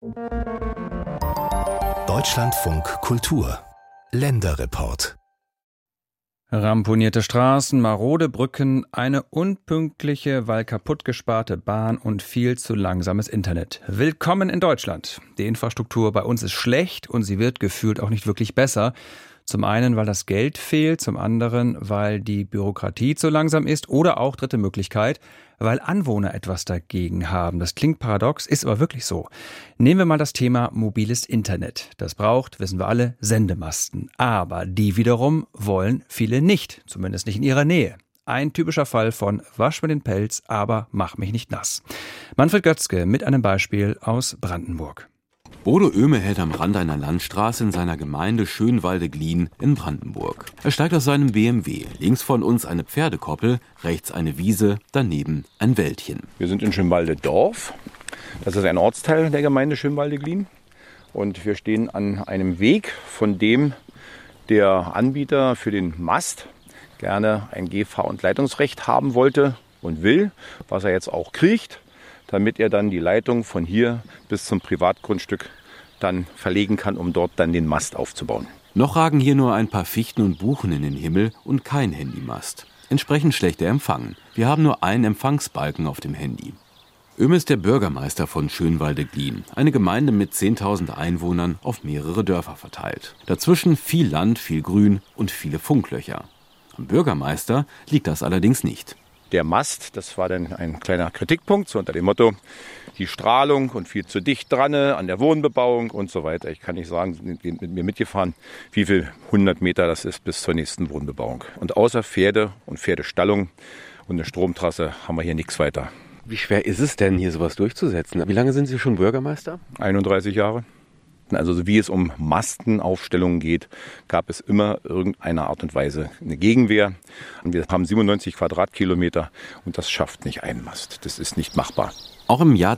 Deutschlandfunk Kultur Länderreport. Ramponierte Straßen, marode Brücken, eine unpünktliche, weil kaputt gesparte Bahn und viel zu langsames Internet. Willkommen in Deutschland. Die Infrastruktur bei uns ist schlecht und sie wird gefühlt auch nicht wirklich besser. Zum einen, weil das Geld fehlt, zum anderen, weil die Bürokratie zu langsam ist oder auch dritte Möglichkeit, weil Anwohner etwas dagegen haben. Das klingt paradox, ist aber wirklich so. Nehmen wir mal das Thema mobiles Internet. Das braucht, wissen wir alle, Sendemasten. Aber die wiederum wollen viele nicht, zumindest nicht in ihrer Nähe. Ein typischer Fall von wasch mir den Pelz, aber mach mich nicht nass. Manfred Götzke mit einem Beispiel aus Brandenburg. Bodo Oehme hält am Rand einer Landstraße in seiner Gemeinde Schönwalde-Glien in Brandenburg. Er steigt aus seinem BMW. Links von uns eine Pferdekoppel, rechts eine Wiese, daneben ein Wäldchen. Wir sind in Schönwalde-Dorf. Das ist ein Ortsteil der Gemeinde Schönwalde-Glien. Und wir stehen an einem Weg, von dem der Anbieter für den Mast gerne ein Gehfahr- und Leitungsrecht haben wollte und will, was er jetzt auch kriegt, damit er dann die Leitung von hier bis zum Privatgrundstück dann verlegen kann, um dort dann den Mast aufzubauen. Noch ragen hier nur ein paar Fichten und Buchen in den Himmel und kein Handymast. Entsprechend schlechter Empfang. Wir haben nur einen Empfangsbalken auf dem Handy. Oehme ist der Bürgermeister von Schönwalde-Glien, eine Gemeinde mit 10.000 Einwohnern auf mehrere Dörfer verteilt. Dazwischen viel Land, viel Grün und viele Funklöcher. Am Bürgermeister liegt das allerdings nicht. Der Mast, das war dann ein kleiner Kritikpunkt, so unter dem Motto, die Strahlung und viel zu dicht dran an der Wohnbebauung und so weiter. Ich kann nicht sagen, sind mit mir mitgefahren, wie viel 100 Meter das ist bis zur nächsten Wohnbebauung. Und außer Pferde und Pferdestallung und eine Stromtrasse haben wir hier nichts weiter. Wie schwer ist es denn, hier sowas durchzusetzen? Wie lange sind Sie schon Bürgermeister? 31 Jahre. Also wie es um Mastenaufstellungen geht, gab es immer irgendeine Art und Weise eine Gegenwehr. Und wir haben 97 Quadratkilometer und das schafft nicht ein Mast. Das ist nicht machbar. Auch im Jahr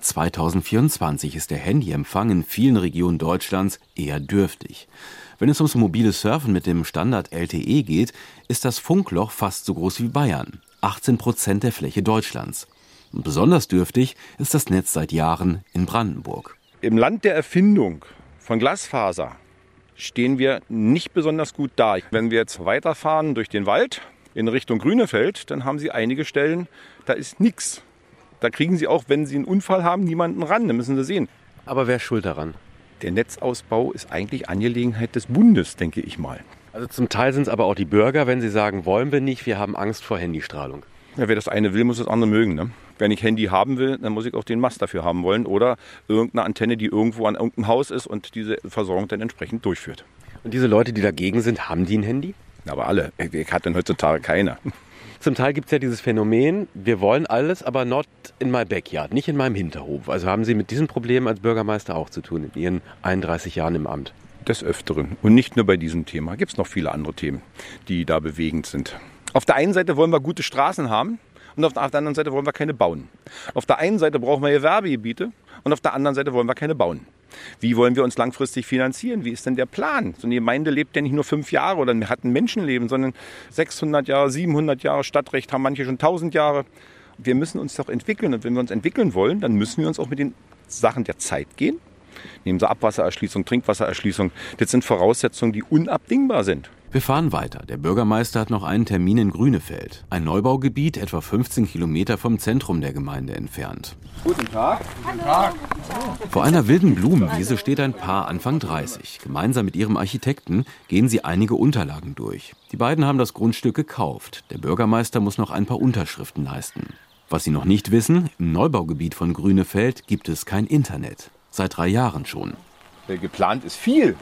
2024 ist der Handyempfang in vielen Regionen Deutschlands eher dürftig. Wenn es ums mobile Surfen mit dem Standard LTE geht, ist das Funkloch fast so groß wie Bayern. 18% der Fläche Deutschlands. Und besonders dürftig ist das Netz seit Jahren in Brandenburg. Im Land der Erfindung von Glasfaser stehen wir nicht besonders gut da. Wenn wir jetzt weiterfahren durch den Wald in Richtung Grünefeld, dann haben Sie einige Stellen, da ist nichts. Da kriegen Sie auch, wenn Sie einen Unfall haben, niemanden ran. Da müssen Sie sehen. Aber wer ist schuld daran? Der Netzausbau ist eigentlich Angelegenheit des Bundes, denke ich mal. Also zum Teil sind es aber auch die Bürger, wenn sie sagen, wollen wir nicht, wir haben Angst vor Handystrahlung. Ja, wer das eine will, muss das andere mögen, ne? Wenn ich Handy haben will, dann muss ich auch den Mast dafür haben wollen oder irgendeine Antenne, die irgendwo an irgendeinem Haus ist und diese Versorgung dann entsprechend durchführt. Und diese Leute, die dagegen sind, haben die ein Handy? Aber alle. Ich hatte heutzutage keiner. Zum Teil gibt es ja dieses Phänomen, wir wollen alles, aber not in my backyard, nicht in meinem Hinterhof. Also haben Sie mit diesem Problem als Bürgermeister auch zu tun in Ihren 31 Jahren im Amt? Des Öfteren. Und nicht nur bei diesem Thema. Gibt es noch viele andere Themen, die da bewegend sind. Auf der einen Seite wollen wir gute Straßen haben. Und auf der anderen Seite wollen wir keine bauen. Auf der einen Seite brauchen wir Gewerbegebiete und auf der anderen Seite wollen wir keine bauen. Wie wollen wir uns langfristig finanzieren? Wie ist denn der Plan? So eine Gemeinde lebt ja nicht nur 5 Jahre oder hat ein Menschenleben, sondern 600 Jahre, 700 Jahre. Stadtrecht haben manche schon 1000 Jahre. Wir müssen uns doch entwickeln. Und wenn wir uns entwickeln wollen, dann müssen wir uns auch mit den Sachen der Zeit gehen. Nehmen Sie Abwassererschließung, Trinkwassererschließung. Das sind Voraussetzungen, die unabdingbar sind. Wir fahren weiter. Der Bürgermeister hat noch einen Termin in Grünefeld. Ein Neubaugebiet, etwa 15 Kilometer vom Zentrum der Gemeinde entfernt. Guten Tag. Guten Tag. Vor einer wilden Blumenwiese steht ein Paar Anfang 30. Gemeinsam mit ihrem Architekten gehen sie einige Unterlagen durch. Die beiden haben das Grundstück gekauft. Der Bürgermeister muss noch ein paar Unterschriften leisten. Was sie noch nicht wissen, im Neubaugebiet von Grünefeld gibt es kein Internet. Seit 3 Jahren schon. Geplant ist viel.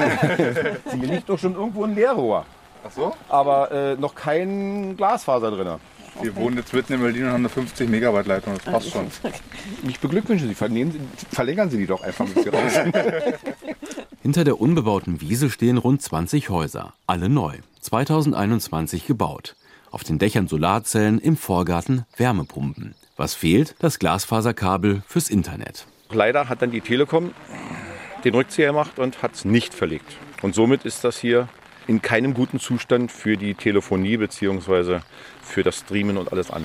Hier liegt doch schon irgendwo ein Leerrohr. Ach so? Aber noch kein Glasfaser drin. Wir wohnen jetzt mitten in Berlin und haben eine 50 Megabyte Leitung, das passt schon. Ich beglückwünsche Sie, verlängern Sie die doch einfach mit hier raus. Hinter der unbebauten Wiese stehen rund 20 Häuser, alle neu, 2021 gebaut. Auf den Dächern Solarzellen, im Vorgarten Wärmepumpen. Was fehlt? Das Glasfaserkabel fürs Internet. Leider hat dann die Telekom den Rückzieher gemacht und hat es nicht verlegt. Und somit ist das hier in keinem guten Zustand für die Telefonie bzw. für das Streamen und alles andere.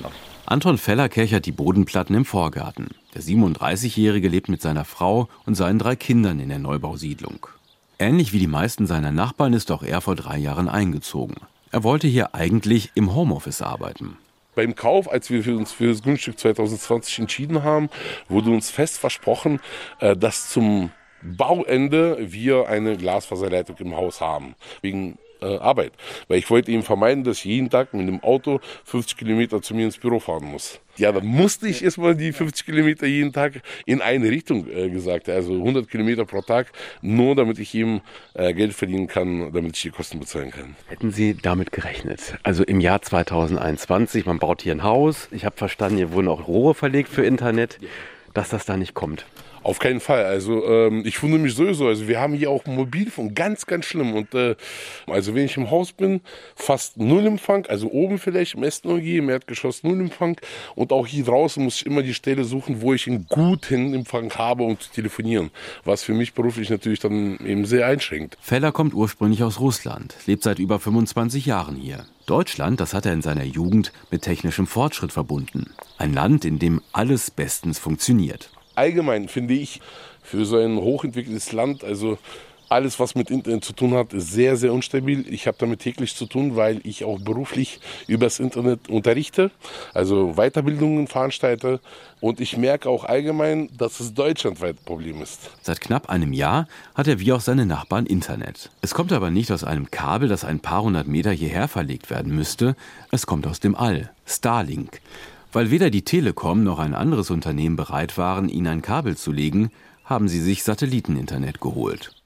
Anton Feller kechert die Bodenplatten im Vorgarten. Der 37-Jährige lebt mit seiner Frau und seinen 3 Kindern in der Neubausiedlung. Ähnlich wie die meisten seiner Nachbarn ist auch er vor 3 Jahren eingezogen. Er wollte hier eigentlich im Homeoffice arbeiten. Beim Kauf, als wir uns für das Grundstück 2020 entschieden haben, wurde uns fest versprochen, dass zum Bauende wir eine Glasfaserleitung im Haus haben. Wegen Arbeit. Weil ich wollte eben vermeiden, dass ich jeden Tag mit dem Auto 50 Kilometer zu mir ins Büro fahren muss. Ja, dann musste ich erstmal die 50 Kilometer jeden Tag in eine Richtung gesagt. Also 100 Kilometer pro Tag, nur damit ich eben Geld verdienen kann, damit ich die Kosten bezahlen kann. Hätten Sie damit gerechnet? Also im Jahr 2021, man baut hier ein Haus. Ich habe verstanden, hier wurden auch Rohre verlegt für Internet, dass das da nicht kommt. Auf keinen Fall. Also ich wundere mich sowieso. Also wir haben hier auch Mobilfunk, ganz, ganz schlimm. Und also wenn ich im Haus bin, fast null Empfang. Also oben vielleicht im ersten OG, im Erdgeschoss null Empfang. Und auch hier draußen muss ich immer die Stelle suchen, wo ich einen guten Empfang habe, um zu telefonieren. Was für mich beruflich natürlich dann eben sehr einschränkt. Feller kommt ursprünglich aus Russland, lebt seit über 25 Jahren hier. Deutschland, das hat er in seiner Jugend mit technischem Fortschritt verbunden. Ein Land, in dem alles bestens funktioniert. Allgemein finde ich, für so ein hochentwickeltes Land, also alles, was mit Internet zu tun hat, ist sehr, sehr unstabil. Ich habe damit täglich zu tun, weil ich auch beruflich übers Internet unterrichte, also Weiterbildungen veranstalte. Und ich merke auch allgemein, dass es deutschlandweit ein Problem ist. Seit knapp einem Jahr hat er wie auch seine Nachbarn Internet. Es kommt aber nicht aus einem Kabel, das ein paar hundert Meter hierher verlegt werden müsste. Es kommt aus dem All, Starlink. Weil weder die Telekom noch ein anderes Unternehmen bereit waren, ihnen ein Kabel zu legen, haben sie sich Satelliteninternet geholt.